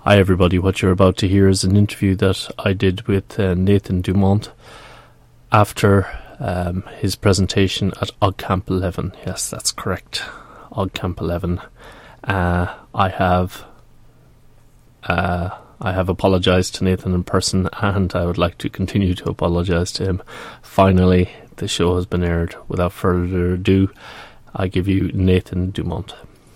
Hi everybody, what you're about to hear is an interview that I did with Nathan Dumont after his presentation at OggCamp 11. Yes, that's correct, OggCamp 11. I have apologised to Nathan in person, and I would like to continue to apologise to him. Finally, the show has been aired. Without further ado, I give you Nathan Dumont.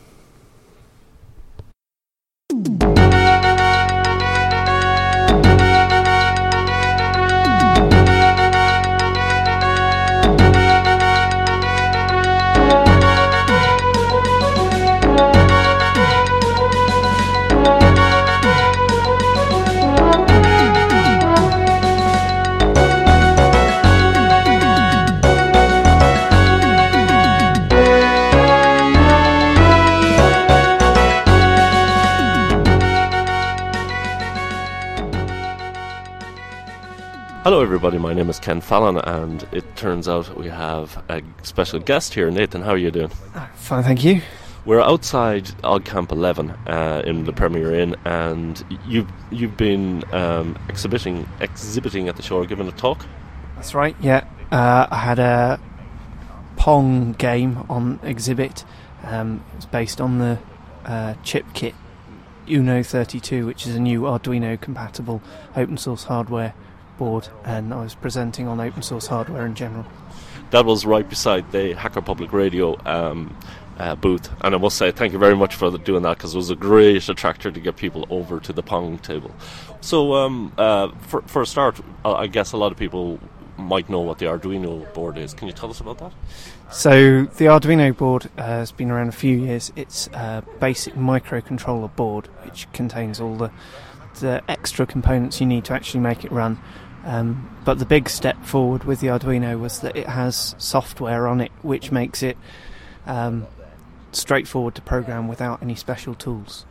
Hello everybody, my name is Ken Fallon, and it turns out we have a special guest here. Nathan, how are you doing? Fine, thank you. We're outside OggCamp 11 in the Premier Inn, and you've been exhibiting at the show, or giving a talk? That's right, yeah. I had a Pong game on exhibit. It's based on the chip kit Uno 32, which is a new Arduino compatible open source hardware board, and I was presenting on open source hardware in general. That was right beside the Hacker Public Radio booth, and I must say thank you very much for doing that, because it was a great attractor to get people over to the Pong table. So for a start, I guess a lot of people might know what the Arduino board is. Can you tell us about that? So the Arduino board has been around a few years. It's a basic microcontroller board which contains all the extra components you need to actually make it run. But the big step forward with the Arduino was that it has software on it which makes it straightforward to program without any special tools.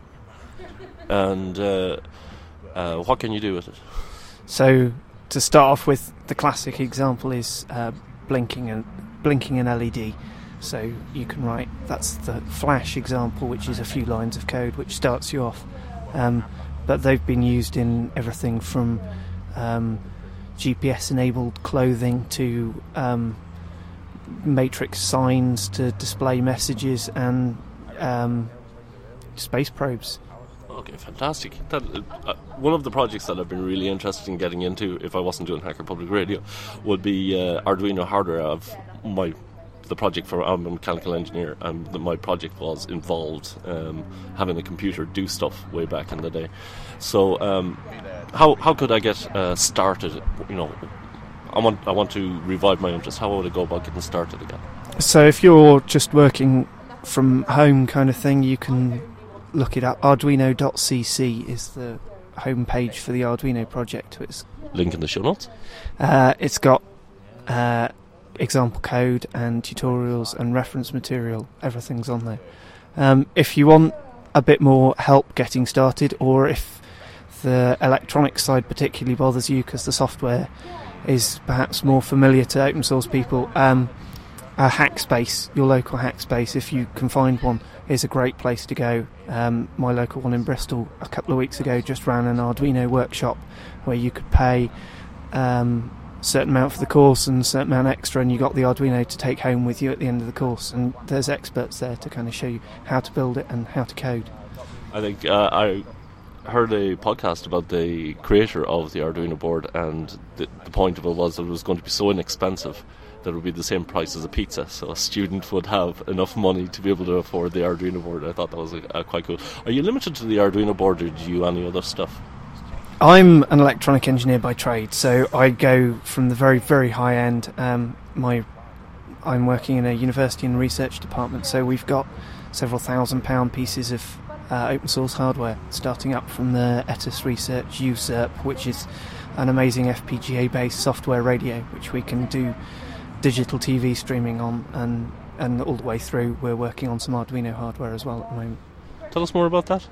And what can you do with it? So to start off with, the classic example is blinking an LED. So you can write, that's the flash example, which is a few lines of code which starts you off. But they've been used in everything from GPS-enabled clothing to matrix signs to display messages and space probes. Okay, fantastic. One of the projects that I've been really interested in getting into, if I wasn't doing Hacker Public Radio, would be Arduino hardware. The project for I'm a mechanical engineer, and my project was involved having a computer do stuff way back in the day. So how could I get started? You know, I want to revive my interest. How would I go about getting started again? So if you're just working from home kind of thing, you can look it up. Arduino.cc is the home page for the Arduino project. It's link in the show notes. It's got example code and tutorials and reference material. Everything's on there. If you want a bit more help getting started, or if the electronics side particularly bothers you because the software is perhaps more familiar to open source people, a Hackspace, your local Hackspace, if you can find one, is a great place to go. My local one in Bristol a couple of weeks ago just ran an Arduino workshop where you could pay certain amount for the course and a certain amount extra, and you got the Arduino to take home with you at the end of the course, and there's experts there to kind of show you how to build it and how to code. I think I heard a podcast about the creator of the Arduino board, and the point of it was that it was going to be so inexpensive that it would be the same price as a pizza, so a student would have enough money to be able to afford the Arduino board. I thought that was quite cool. Are you limited to the Arduino board, or do you do any other stuff? I'm an electronic engineer by trade, so I go from the very, very high end. I'm working in a university and research department, so we've got several £1,000 pieces of open source hardware, starting up from the ETIS Research USERP, which is an amazing FPGA-based software radio, which we can do digital TV streaming on, and all the way through we're working on some Arduino hardware as well at the moment. Tell us more about that.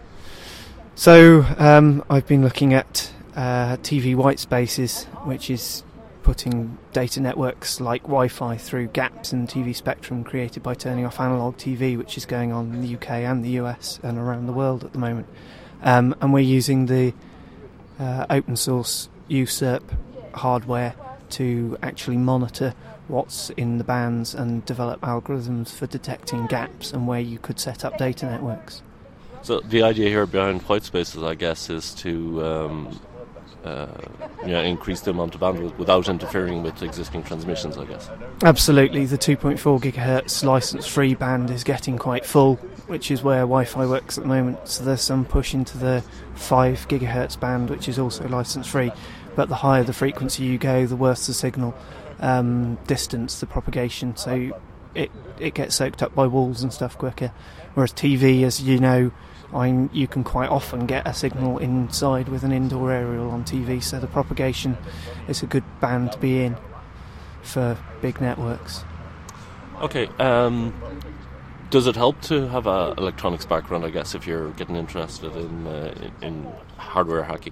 So I've been looking at TV white spaces, which is putting data networks like Wi-Fi through gaps in TV spectrum created by turning off analog TV, which is going on in the UK and the US and around the world at the moment. and we're using the open source USERP hardware to actually monitor what's in the bands and develop algorithms for detecting gaps and where you could set up data networks. So the idea here behind Whitespaces, I guess, is to increase the amount of bandwidth without interfering with existing transmissions, I guess. Absolutely. The 2.4 gigahertz license-free band is getting quite full, which is where Wi-Fi works at the moment. So there's some push into the 5 gigahertz band, which is also license-free. But the higher the frequency you go, the worse the signal distance, the propagation. So it gets soaked up by walls and stuff quicker. Whereas TV, as you know, you can quite often get a signal inside with an indoor aerial on TV, so the propagation is a good band to be in for big networks. Okay, does it help to have an electronics background, I guess, if you're getting interested in hardware hacking?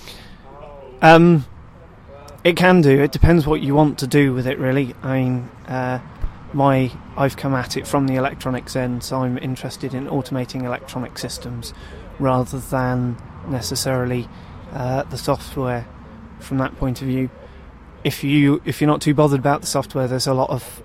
It can do. It depends what you want to do with it, really. I mean, I've come at it from the electronics end, so I'm interested in automating electronic systems rather than necessarily the software from that point of view. If you're not too bothered about the software, there's a lot of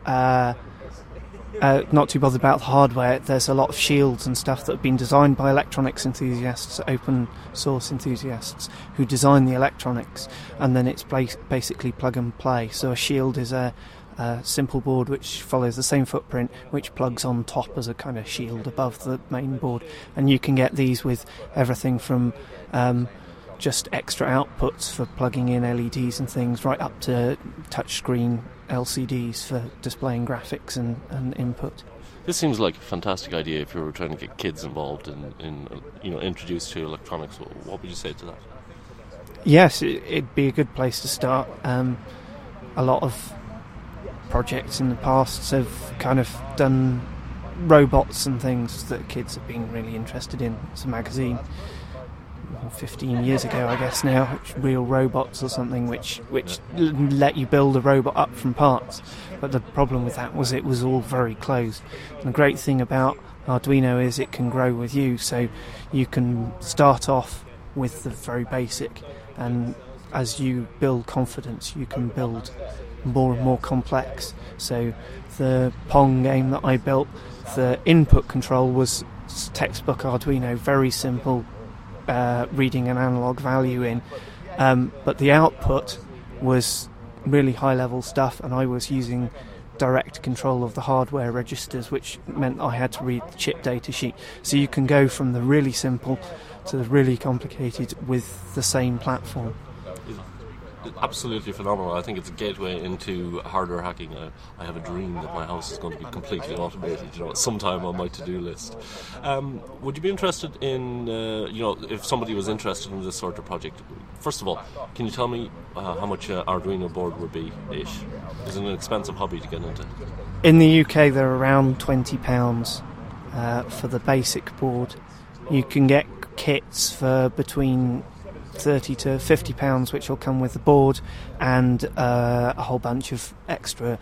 not too bothered about the hardware, there's a lot of shields and stuff that have been designed by electronics enthusiasts, open source enthusiasts who design the electronics, and then it's basically plug and play. So a shield is a simple board which follows the same footprint, which plugs on top as a kind of shield above the main board, and you can get these with everything from just extra outputs for plugging in LEDs and things, right up to touchscreen LCDs for displaying graphics and input. This seems like a fantastic idea if you were trying to get kids involved in introduced to electronics. What would you say to that? Yes, it'd be a good place to start. A lot of projects in the past have kind of done robots and things that kids have been really interested in. It's a magazine 15 years ago, I guess now, Real Robots or something, which let you build a robot up from parts. But the problem with that was it was all very closed. And the great thing about Arduino is it can grow with you, so you can start off with the very basic, and as you build confidence you can build more and more complex. So the Pong game that I built, the input control was textbook Arduino, very simple, reading an analog value in, but the output was really high level stuff, and I was using direct control of the hardware registers, which meant I had to read the chip data sheet. So you can go from the really simple to the really complicated with the same platform. Absolutely phenomenal. I think it's a gateway into hardware hacking. I have a dream that my house is going to be completely automated, sometime on my to-do list. Would you be interested in, if somebody was interested in this sort of project? First of all, can you tell me how much an Arduino board would be-ish? Is it an expensive hobby to get into? In the UK, they're around £20 for the basic board. You can get kits for between £30 to £50, which will come with the board and a whole bunch of extra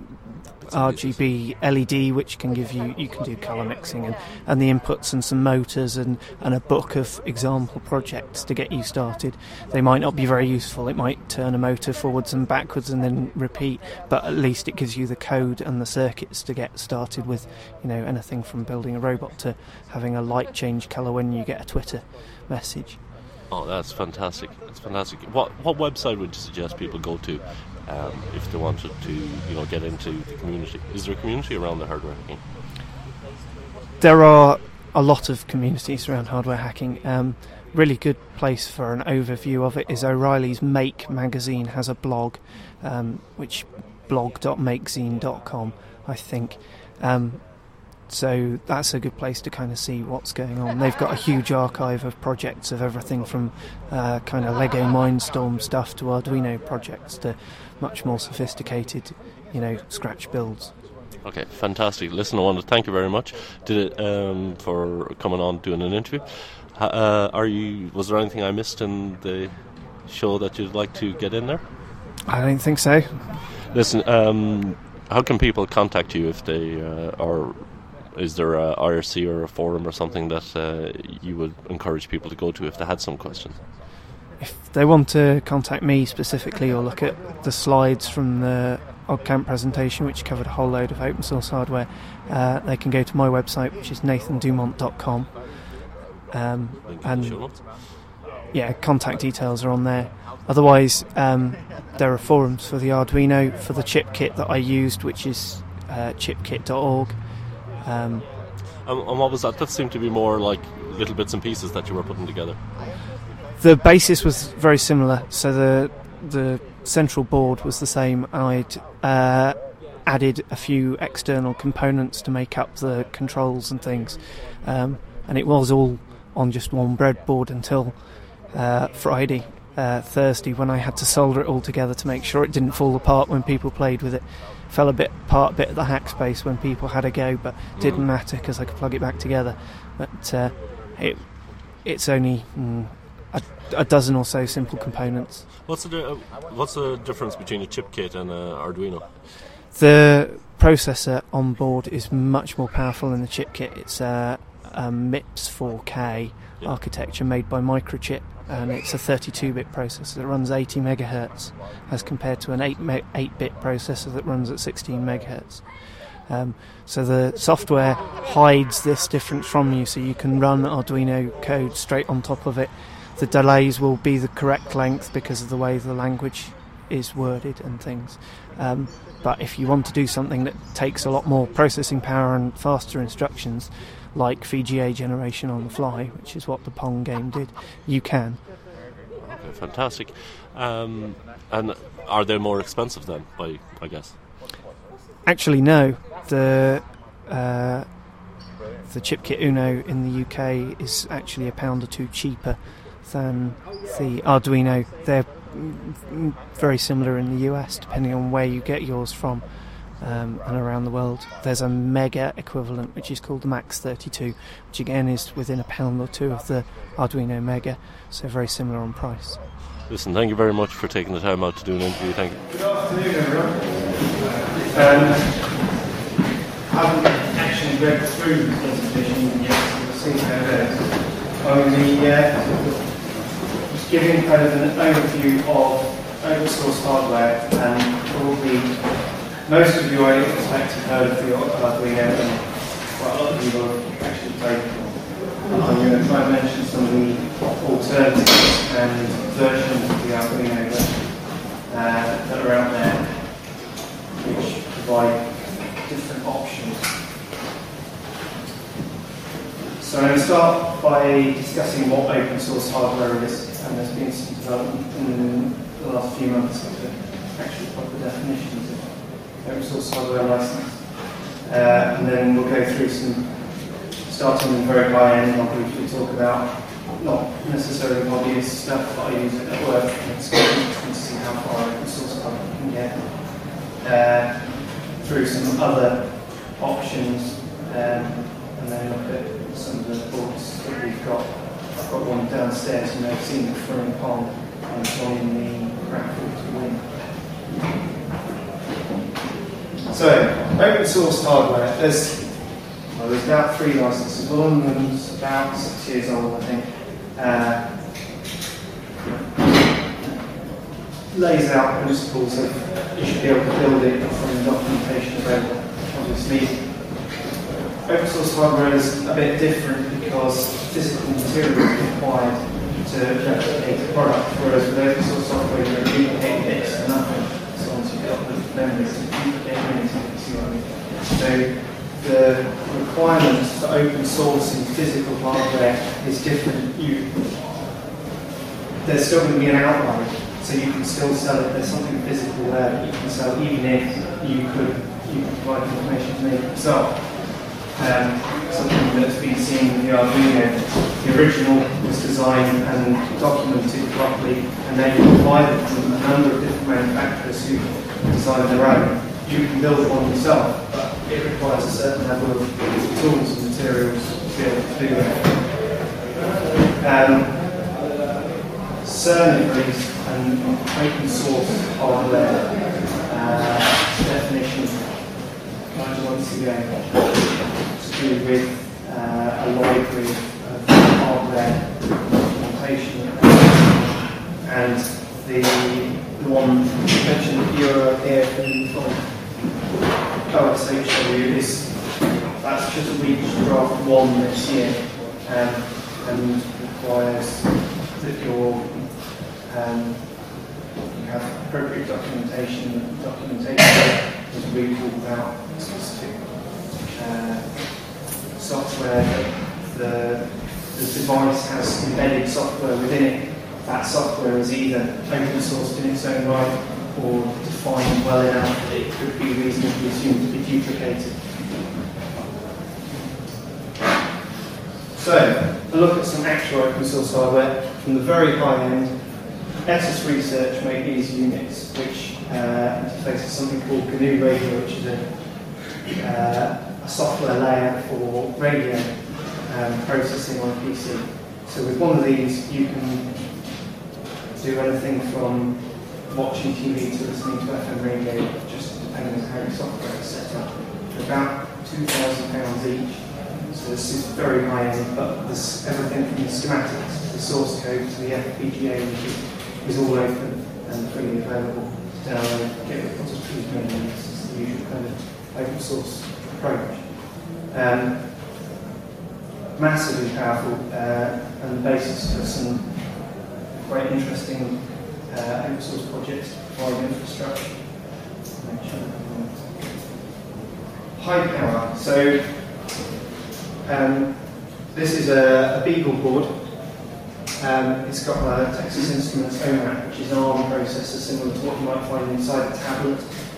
RGB LED, which can give you can do colour mixing and the inputs and some motors and a book of example projects to get you started. They might not be very useful. It might turn a motor forwards and backwards and then repeat, but at least it gives you the code and the circuits to get started with, anything from building a robot to having a light change colour when you get a Twitter message. Oh, that's fantastic. That's fantastic. What website would you suggest people go to if they wanted to, get into the community? Is there a community around the hardware hacking? There are a lot of communities around hardware hacking. Really good place for an overview of it is O'Reilly's Make magazine has a blog, which blog.makezine.com, I think. So that's a good place to kind of see what's going on. They've got a huge archive of projects of everything from kind of Lego Mindstorm stuff to Arduino projects to much more sophisticated, scratch builds. Okay, fantastic. Listen, I want to thank you very much for coming on doing an interview. Was there anything I missed in the show that you'd like to get in there? I don't think so. Listen, how can people contact you if they are is there a IRC or a forum or something that you would encourage people to go to if they had some questions? If they want to contact me specifically or look at the slides from the OggCamp presentation, which covered a whole load of open source hardware, they can go to my website, which is nathandumont.com. And yeah, contact details are on there. Otherwise, there are forums for the Arduino, for the chip kit that I used, which is chipkit.org. And what was that? That seemed to be more like little bits and pieces that you were putting together. The basis was very similar, so the central board was the same. I'd added a few external components to make up the controls and things, and it was all on just one breadboard until Thursday, when I had to solder it all together to make sure it didn't fall apart when people played with it. Fell a bit at the hack space when people had a go, but didn't matter because I could plug it back together. But it's only a dozen or so simple components. What's the difference between a chip kit and an Arduino? The processor on board is much more powerful than the chip kit. It's a MIPS 4K architecture made by Microchip, and it's a 32-bit processor that runs 80 megahertz as compared to an 8-bit processor that runs at 16 megahertz. So the software hides this difference from you, so you can run Arduino code straight on top of it. The delays will be the correct length because of the way the language is worded and things. But if you want to do something that takes a lot more processing power and faster instructions, like VGA generation on the fly, which is what the Pong game did, you can. Okay, fantastic. And are they more expensive then, I guess? Actually, no. The ChipKit Uno in the UK is actually £1 or £2 cheaper than the Arduino. They're very similar in the US, depending on where you get yours from. And around the world, there's a Mega equivalent, which is called the Max 32, which again is within £1 or £2 of the Arduino Mega, so very similar on price. Listen, thank you very much for taking the time out to do an interview. Thank you. Good afternoon, everyone. I haven't actually read through the presentation yet, so we'll see how it is. I'm going to be just giving kind of an overview of open source hardware, and probably most of you, I expect, have heard of the Arduino, and quite a lot of people have actually played it. I'm going to try and mention some of the alternatives and versions of the Arduino that are out there, which provide different options. So I'm going to start by discussing what open source hardware is, and there's been some development in the last few months of actually proper definitions of open source hardware license. And then we'll go through some, starting in very high end, I'll briefly talk about not necessarily hobbyist stuff, but I use it at work and see how far open source hardware can get. Through some other options, and then look at some of the boards that we've got. I've got one downstairs, you may have seen it throwing Pong and joining the raffle to win. So, open source hardware, there's about 3 licenses. One of them's about 6 years old, I think. Lays out principles of you should be able to build it from the documentation available. Obviously, open source hardware is a bit different because physical material is required to replicate the product, whereas with open source software you can duplicate bits and nothing, as long as you've got the memories to duplicate anything, you see what I mean. So the requirements for open source in physical hardware is different. There's still going to be an outline, so you can still sell it. There's something physical there that you can sell, even if you could provide information to make it yourself. Something that's been seen in the Arduino. The original was designed and documented properly, and then you provide it from a number of different manufacturers who design their own. You can build one yourself, but it requires a certain level of tools and materials to be able to do that. CERN agrees an open source hardware definition 9 months ago you with a library of hardware documentation, and the one mentioned Euro here from OSHW is that's just reached draft 1 this year, and requires that you have appropriate documentation. Documentation is readable about specific software that the device has embedded software within it. That software is either open sourced in its own right or defined well enough that it could be reasonably assumed to be duplicated. So, a look at some actual open source hardware from the very high end. Etos Research made these units, which interfaces something called GNU Radio, which is a software layer for radio processing on a PC. So with one of these, you can do anything from watching TV to listening to FM radio, just depending on how your software is set up. For about £2,000 each. So this is very high end, but there's everything from the schematics, the source code to the FPGA, which is all open and freely available to download, get repositories made. This is the usual kind of open source approach. Massively powerful and the basis for some quite interesting open source projects to provide infrastructure. High power. So this is a Beagle board. It's got a Texas Instruments OMAP, which is an ARM processor similar to what you might find inside a tablet.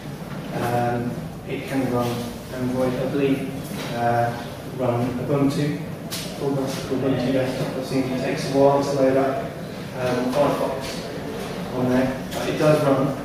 It can run Android, I believe, run Ubuntu. Ubuntu desktop. I've seen it takes a while to load up Firefox on there, but it does run.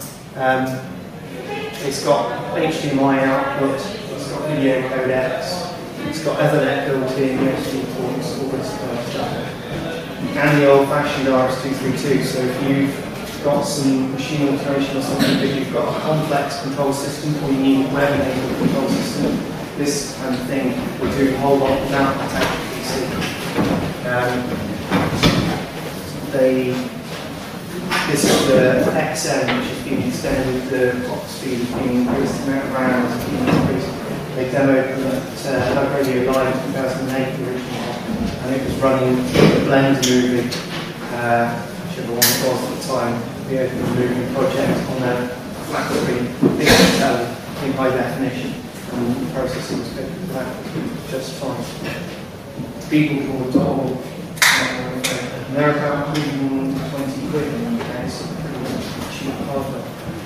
It's got HDMI output, it's got video codecs, it's got Ethernet built in, USB ports, all this kind of stuff. And the old-fashioned RS-232, so if you've got some machine automation or something, but you've got a complex control system, or you need a web-enabled control system, this kind of thing will do a whole lot without attaching PC. This is the XM, which has been extended, the clock speed has been increased, the amount of rounds has been increased. They demoed them at Love Radio Live in 2008 originally, and it was running the Blend movie, whichever one it was at the time, the Open Movie project on a flat screen, big telly in high definition, and the processing was good for that just fine. Beagle.org, and they're about 120 quid in the UK, so pretty cheap hardware.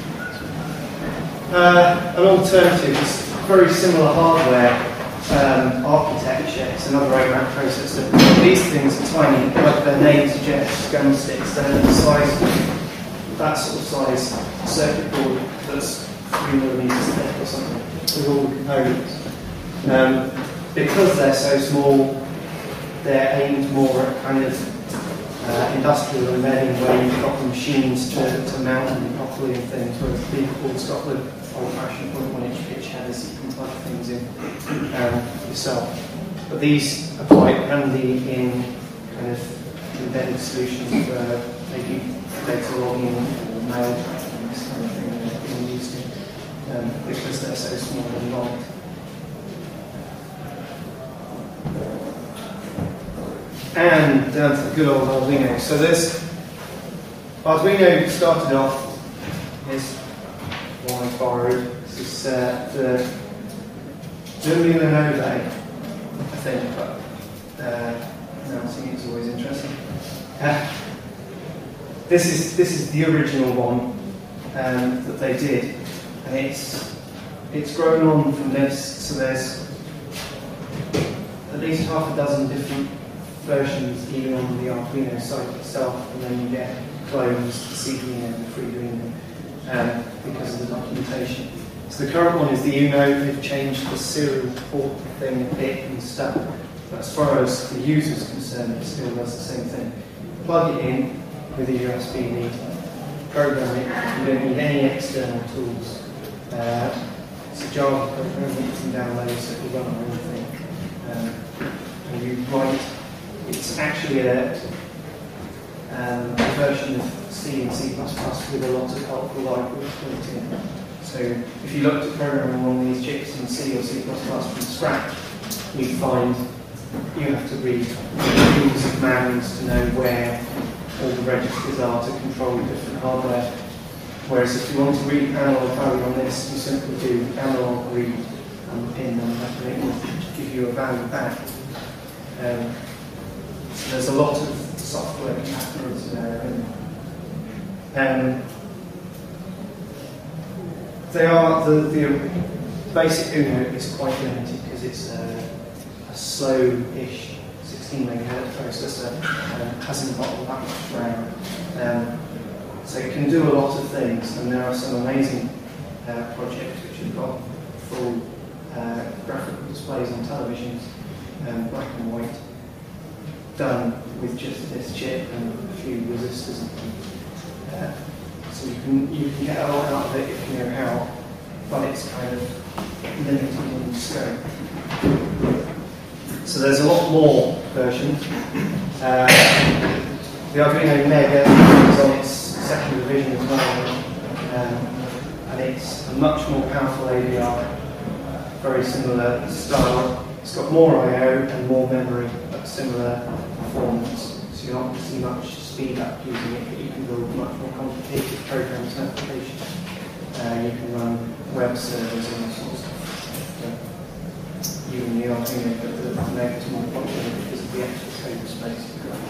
An alternative is very similar hardware architecture. It's another OMAP processor. These things are tiny, like their name suggests, gum sticks. They're the size, that sort of size circuit board that's 3 millimeters thick or something, with all the components. Because they're so small, they're aimed more at kind of industrial embedding, where you've got the machines to mount them properly and things, whereas the Beagle board's got the old-fashioned 0.1-inch pitch headers that you can plug things in yourself. But these are quite handy in kind of embedded solutions where maybe data logging or mail tracking, this kind of thing that being used in, because they're so small and light. And down to the good old Arduino. So this Arduino started off, here's one I borrowed. This is the Lumia Nove, I think, but announcing it's always interesting. This is the original one that they did, and it's grown on from this. So there's at least half a dozen different versions, even on the Arduino site itself, and then you get clones, the CDN, the Freewheeling, because of the documentation. So the current one is the Uno. They've changed the serial port thing a bit and stuff, but as far as the user is concerned, it still does the same thing. Plug it in with a USB lead, program it. You don't need any external tools. It's a Java program that you can download, so it will run on anything. and you write. It's actually a version of C and C++ with a lot of helpful libraries built in. So if you looked at programming one of these chips in C or C++ from scratch, you'd find you have to read rules of commands to know where all the registers are to control different hardware. Whereas if you want to read analog value on this, you simply do analog read and the pin number, and it will give you a value back. So there's a lot of software compatibility there. The basic Uno is quite limited because it's a slow-ish 16 megahertz processor, hasn't got all that much RAM. So it can do a lot of things, and there are some amazing projects which have got full graphical displays on televisions, black and white, done with just this chip and a few resistors and things. So you can get a lot out of it if you know how, but it's kind of limited in scope. So there's a lot more versions. The Arduino Mega is on its second revision as well, and it's a much more powerful ADI, very similar style. It's got more I/O and more memory, but similar performance. So you're not going to see much speed up using it, but you can build much more complicated programs and applications. You can run web servers and all sorts of stuff. Even the Arduino, but the Mega is more popular because of the extra code space.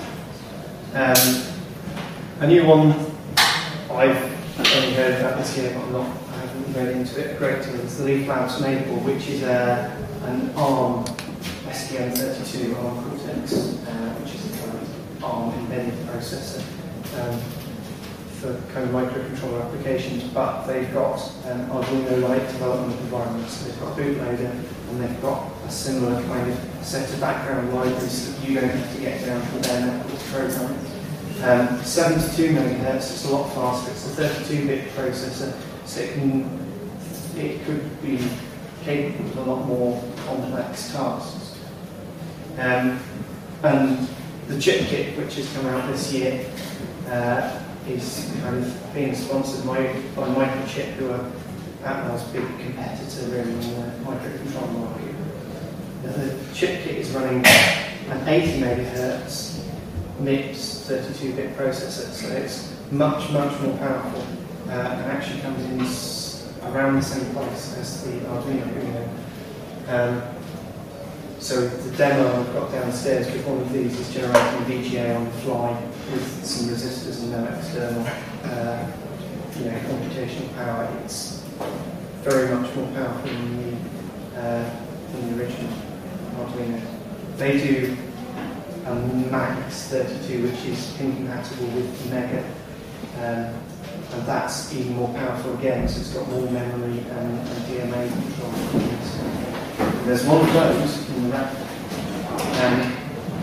A new one I've only heard about this year, but I haven't read into it a great deal. It's the Leaf Labs Maple, which is an ARM STM32 ARM Cortex, which is a kind of ARM embedded processor for kind of microcontroller applications. But they've got Arduino-like development environments. So they've got a bootloader, and they've got a similar kind of set of background libraries that you don't have to get down to their network programming. 72 megahertz, it's a lot faster. It's a 32-bit processor, so it could be capable of a lot more complex tasks. And the chip kit, which has come out this year, is kind of being sponsored by Microchip, who are Atmel's big competitor in the microcontroller market. The chip kit is running an 80 megahertz MIPS 32-bit processor, so it's much more powerful, and actually comes in around the same price as the Arduino Uno. So the demo I've got downstairs with one of these is generating VGA on the fly with some resistors and no external computational power. It's very much more powerful than the original Arduino. They do a Max 32, which is incompatible with the Mega, and that's even more powerful again, so it's got more memory and DMA control. There's one of those in the rack, and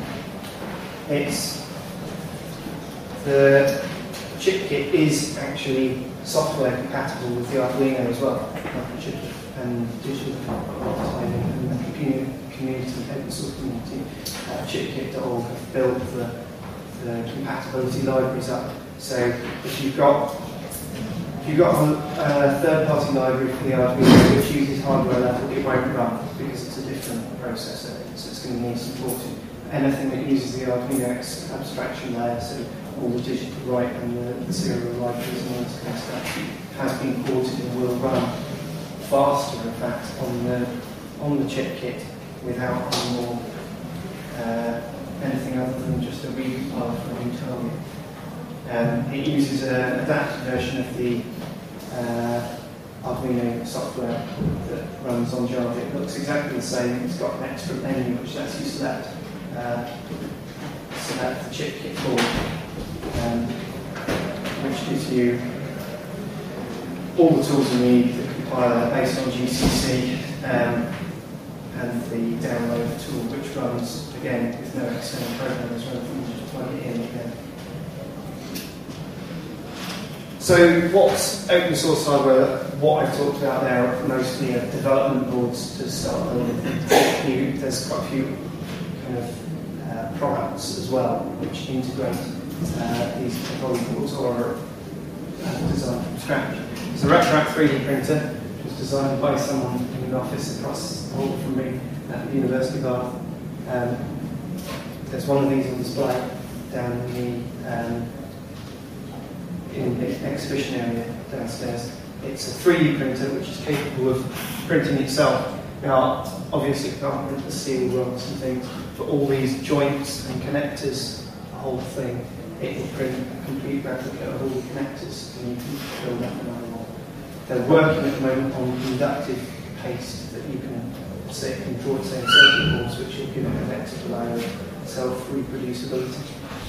the chip kit is actually software compatible with the Arduino as well, and digital and the community, open source community, chipkit.org have built the compatibility libraries up. So if you've got a third-party library for the Arduino which uses hardware level, it won't run because it's a different processor, so it's going to need supporting. Anything that uses the Arduino abstraction layer, so all the digital write and the serial libraries and all this kind of stuff, has been ported and will run faster, in fact, on the chip kit without any more anything other than just a read path for a new target. It uses an adapted version of the Arduino software that runs on Java. It looks exactly the same. It's got an extra menu which lets you select the chip kit board, which gives you all the tools you need, the compiler based on GCC, and the download tool which runs, again, with no external programmers or anything, you just plug it in again. So what's open source hardware what I've talked about there are mostly development boards to start building. There's quite a few kind of products as well which integrate these technology boards or designed from scratch. So the Retroact 3D printer was designed by someone in an office across the hall from me at the University of Bath. There's one of these on display down in the exhibition area downstairs. It's a 3D printer which is capable of printing itself. Now, obviously it can't print the steel rods and things, but all these joints and connectors, the whole thing, it will print a complete replica of all the connectors, and you can build up another one. They're working at the moment on conductive paste that you can say it can draw its own circuit boards, which will give it an extra layer of self-reproducibility.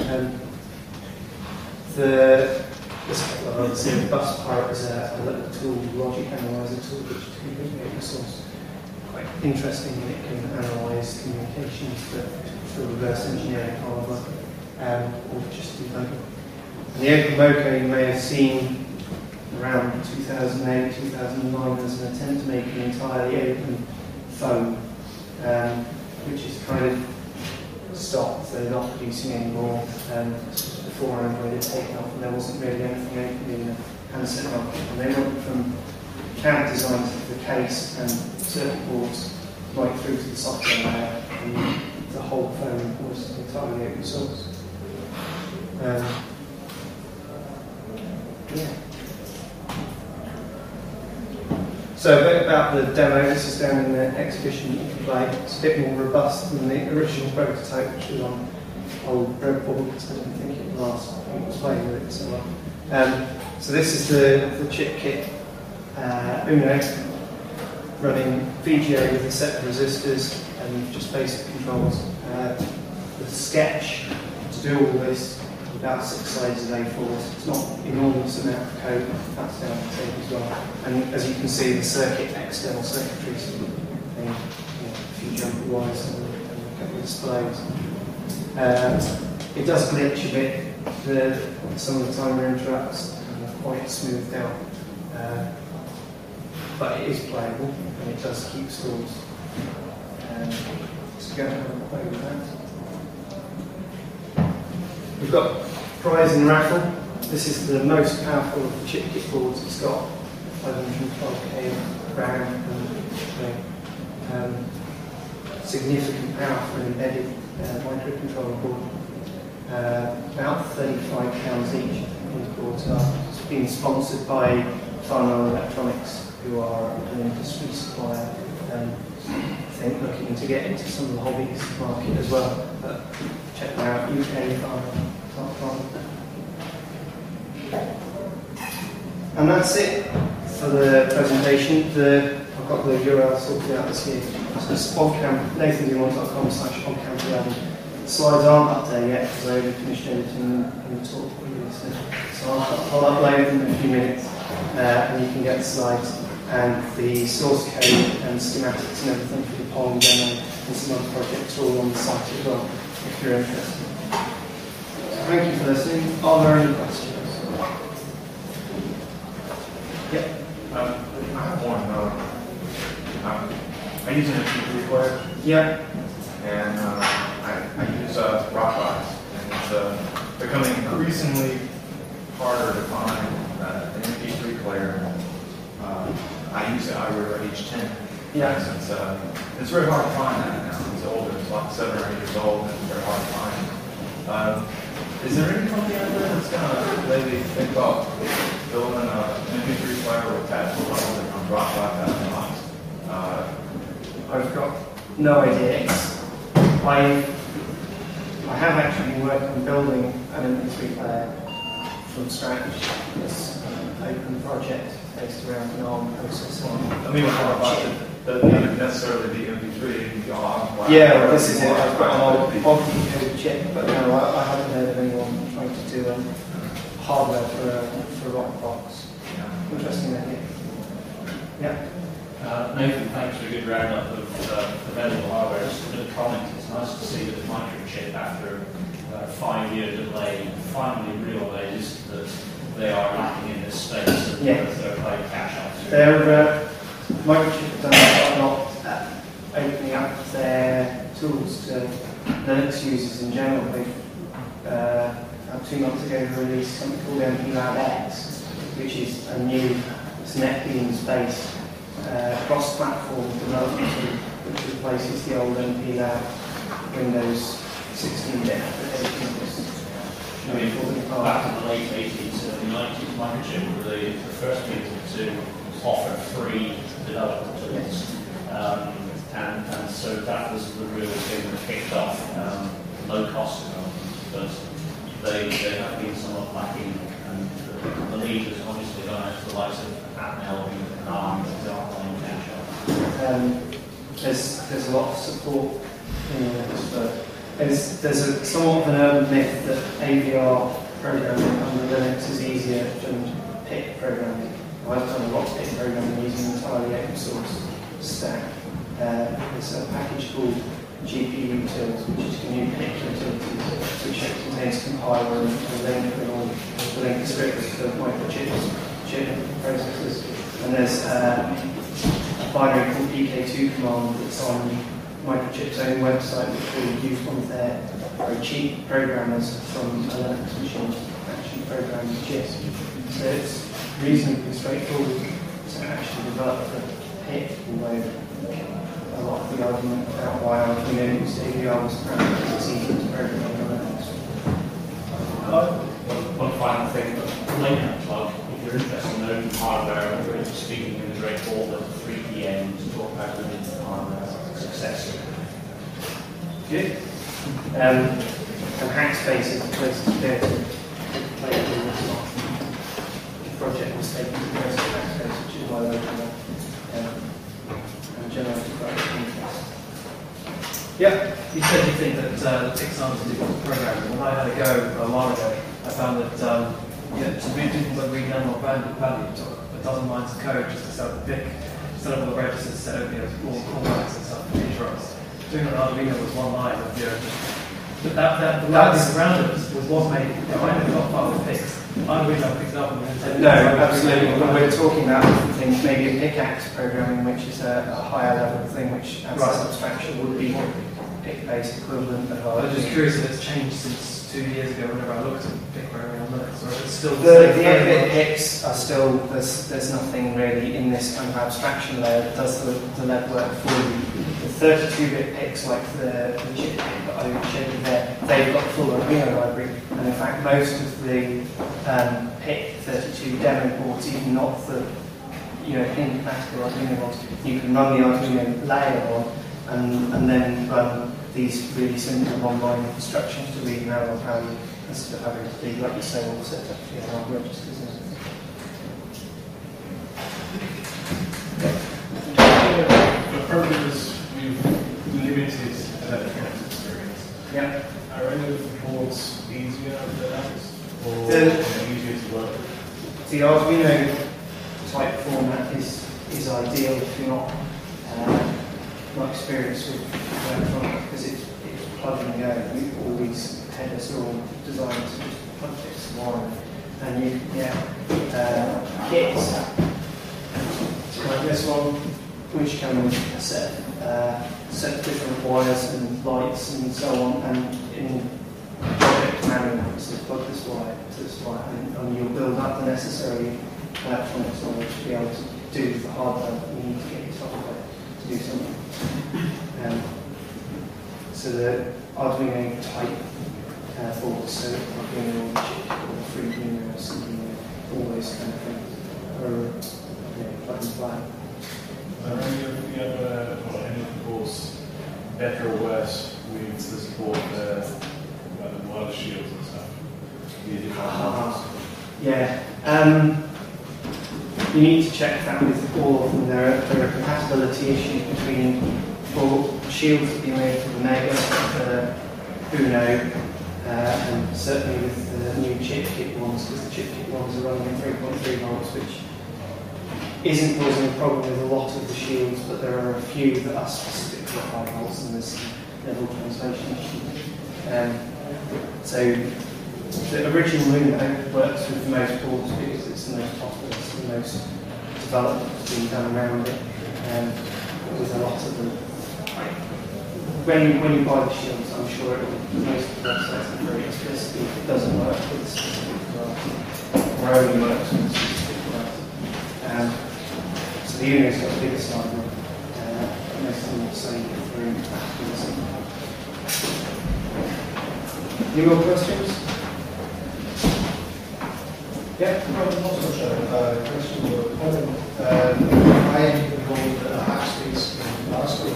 The bus part is a little tool, logic analyzer tool, which is completely open source. Quite interesting, and it can analyse communications for reverse engineering hardware, or just debugging. And the OpenMoko you may have seen around 2008, 2009 as an attempt to make an entirely open phone, which is kind of stopped. They're not producing anymore. Before Android had taken off, and there wasn't really anything open in the handset market. And they went from CAD design to the case and circuit boards right through to the software layer, and the whole phone was entirely open source. So a bit about the demo. This is down in the exhibition you can play. It's a bit more robust than the original prototype, which was on old breadboard, because I didn't think it would last. I was playing with it so well. So this is the chip kit Uno, running VGA with a set of resistors and just basic controls. The sketch to do all this, about 6 sides of A4. It's not an enormous amount of code, that's down the tape as well. And as you can see, the circuit, external circuitry, a few jumpy wires and a couple of displays. It does glitch a bit. Some of the timer interrupts are quite smoothed out. But it is playable and it does keep stalls. So go and have a play with that. We've got prize and raffle. This is the most powerful of the chip kit boards. It's got 512k RAM and significant power for an embedded microcontroller board. About £35 each. These boards are. It's been sponsored by Farnell Electronics, who are an industry supplier. I think looking to get into some of the hobbies market as well. But check them out, UK.com. And that's it for the presentation. I've got the URL sorted out this year. So it's nathandumont.com/podcamp11. The slides aren't up there yet because I only finished editing the talk previously. So I'll upload them in a few minutes and you can get the slides and the source code and schematics and everything for the Pong demo and some other projects are all on the site as well if you're interested. So thank you for listening. Are there any questions? Yep. I have one. I use an MP3 player. Yeah. And I use Dropbox, and it's becoming increasingly harder to find an MP3 player. I use the iRiver H10. Yeah. It's very hard to find that now. It's older. It's like 7 or 8 years old, and it's very hard to find. Is there any company out there that's going to maybe think about building an MP3 player with attached to it on Dropbox out of the box? I've got no idea. I have actually been working on building an MP3 player from scratch. It's an open project based around an ARM processor. I mean, not necessarily the MP3, the ARM. Yeah, well, this is it. I've got an old code chip, but no, I haven't heard of anyone trying to do hardware for a Rockbox. Yeah. Interesting idea. Yeah. Nathan, thanks for a good roundup of available hardware. It's electronics. It's nice to see that the microchip, after a 5-year delay, finally realised that they are lacking in this space of third-party cache Microchip have done quite a lot at opening up their tools to Linux users in general. They've about 2 months ago released something called MP Lab X, which is a new NetBeans-based cross-platform development tool which replaces the old MP Lab Windows 16-bit applications. I mean, back in the late 80s, early 90s, Microchip were the first people to offer free development tools. And so that was the real thing that kicked off low-cost development. But they have been somewhat lacking, and the lead has obviously gone out to the likes of Atmel and ARM, for example, and Kensho. There's a lot of support in Linux, but there's somewhat of an urban myth that AVR programming under Linux is easier than PIC programming. I've done a lot of PIC programming using entirely open source stack. There's a package called GPU Utils, which is GNU PIC utilities, which contains compiler and link and all the link scripts for microchips, chip processors. And there's a binary called PK2 command that's on Microchip's own website, which will use one of their very cheap programmers from a Linux machine to actually program the chips. So it's reasonably straightforward to actually develop the PIC, although a lot of the argument about why Arduino used AVR was perhaps it's easier to program on Linux. One final thing, later plug, if you're interested in open hardware, we're going to be speaking in the Drake Hall at 3 p.m. to talk about open hardware success. Good. And Hackspace is the place to go to play with this. The project was taken to the place of Hackspace, which is why they're doing and generated quite a bit of interest. Yeah, you said you think that Pixar is difficult to program. When I had a go a while ago, I found that to do things like read animal value, it took a dozen lines of code just to set up the PIC, set up all the registers, set up all the callbacks and stuff for each rows. Doing it on Arduino was one line of but the guidance around it was made. I never got part of the PICs. Arduino picked it up and then No, absolutely. When we're talking about different things, maybe a pickaxe programming, which is a higher level thing, which as a abstraction would be PIC-based equivalent of I was just curious if it's changed since 2 years ago whenever I looked at PIC programming on Linux, or if it's still the 8-bit PICs are still, there's nothing really in this kind of abstraction layer that does the legwork for you. The 32-bit PICs, like the chip PIC that I showed you there, they've got full Arduino library, and in fact most of the PIC 32 demo boards, even not the pin-compatible Arduino ones, you can run the Arduino layer on and then run these really simple one-line instructions to read an analog value instead of having to be, like you say, all set up for your analog registers and everything. For programmers with limited electronics experience, are any of the boards easier than others, or easier to work with? The Arduino type format is ideal if you're not experienced with electronics, because it's plug and go. All these headers are all designed to just plug this wire, and you can get kits like this one, which come with a set of different wires and lights and so on, and in project manual, so plug this wire to this wire, and you'll build up the necessary electronics knowledge to be able to do the hardware that you need to get your software to do something. So the Arduino type boards, so Arduino chip or 3D or CDO, all those kind of things are plug and play. Are any of the other, or any of the boards better or worse with the support of the wireless shields and stuff? You need to check that with all of them. There are compatibility issues between shields that you made for the Mega, the Uno, and certainly with the new chip kit ones, because the chip kit ones are running at 3.3 volts, which isn't causing a problem with a lot of the shields, but there are a few that are specifically at 5 volts, and there's level translation issues. So the original Uno works with most boards because it's the most popular, it's the most development that's being done around it, with a lot of them. When you buy the shields, I'm sure most of the websites are very explicitly, if it doesn't work with a specific class, or only works with a specific class. So the Uno's got a bigger side, most of them will say if they're interactive with something. Any more questions? Yeah? I'm also showing a question or comment. I am involved in a hackspace in Glasgow,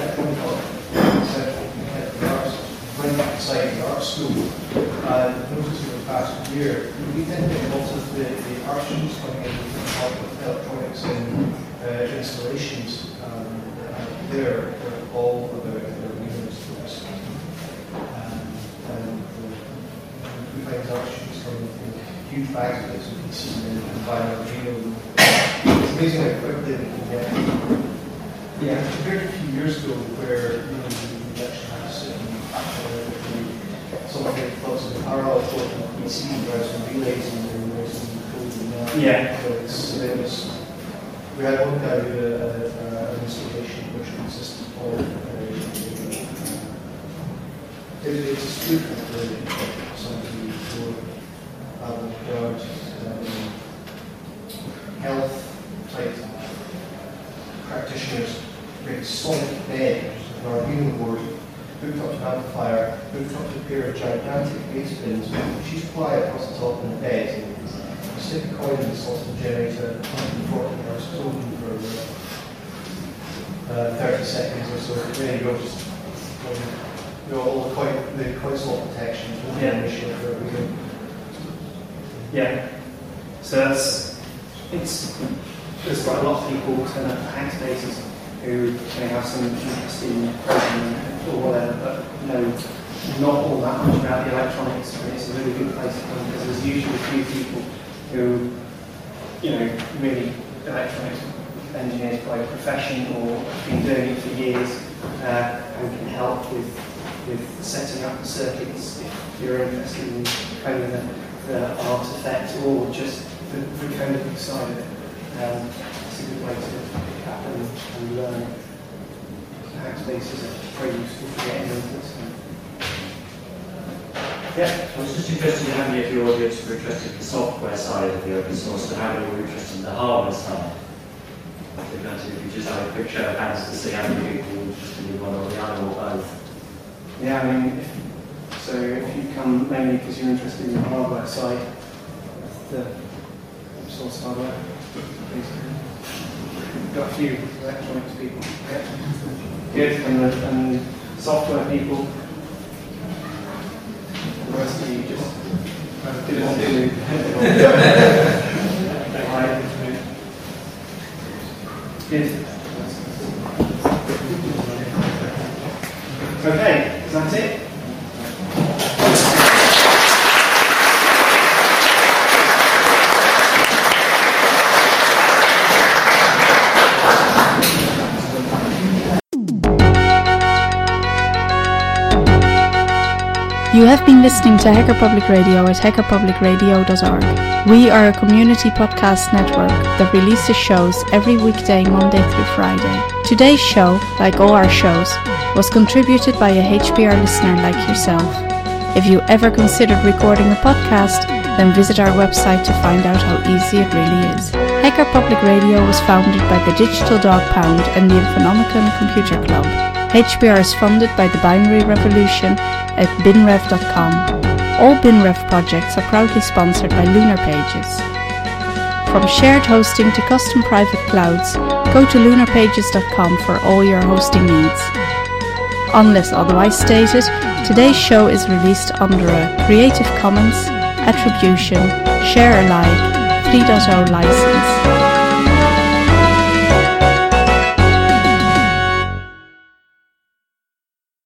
when inside the art school, and noticed over the past year, we tend to get lots of the art students coming in with help with electronics and installations they're all about their Windows books. And we find art students coming with huge bags of bits and pieces and buying Arduino. It's amazing how quickly they can get. Yeah, compared to a few years ago where you actually had to sit and some of the lots of parallel code on the PC where some relays and some code and that. Yeah. We had one guy who did an installation which consisted of it's a spoof of somebody for avant-garde health type practitioners make a solid bed, an Arduino board, hooked up to an amplifier, hooked up to a pair of gigantic bass bins, which you supply across the top of the bed. You stick a coin in the slot and generate a 140 Hz token for 30 seconds or so. There you go, just all the coin slot protection, issue for Arduino. Yeah. So there's quite a lot of people turn up at hackspaces who may have some interest in programming or whatever, but know not all that much about the electronics, and it's a really good place to come because there's usually a few people who, really electronics engineers by profession or have been doing it for years and can help with setting up the circuits if you're interested in coding the artifact or just the coding side of it. It's a good way to pick up and learn. Hackspaces are very useful for getting into this. Yeah. I was just interested in how many of your audience were interested in the software side of the open source and how many were interested in the hardware side. If you just have a quick show of hands to see how many people were interested in one or the other or both. Yeah, I mean, if you come mainly because you're interested in the hardware side, the open source hardware. We've got a few electronics people. Yeah. Good, and software people. The rest of you just didn't want to. Good. Okay, is that it? You have been listening to Hacker Public Radio at hackerpublicradio.org. We are a community podcast network that releases shows every weekday, Monday through Friday. Today's show, like all our shows, was contributed by a HPR listener like yourself. If you ever considered recording a podcast, then visit our website to find out how easy it really is. Hacker Public Radio was founded by the Digital Dog Pound and the Infonomicon Computer Club. HPR is funded by the Binary Revolution at binrev.com. All BinRev projects are proudly sponsored by Lunar Pages. From shared hosting to custom private clouds, go to lunarpages.com for all your hosting needs. Unless otherwise stated, today's show is released under a Creative Commons Attribution Share Alike 3.0 license.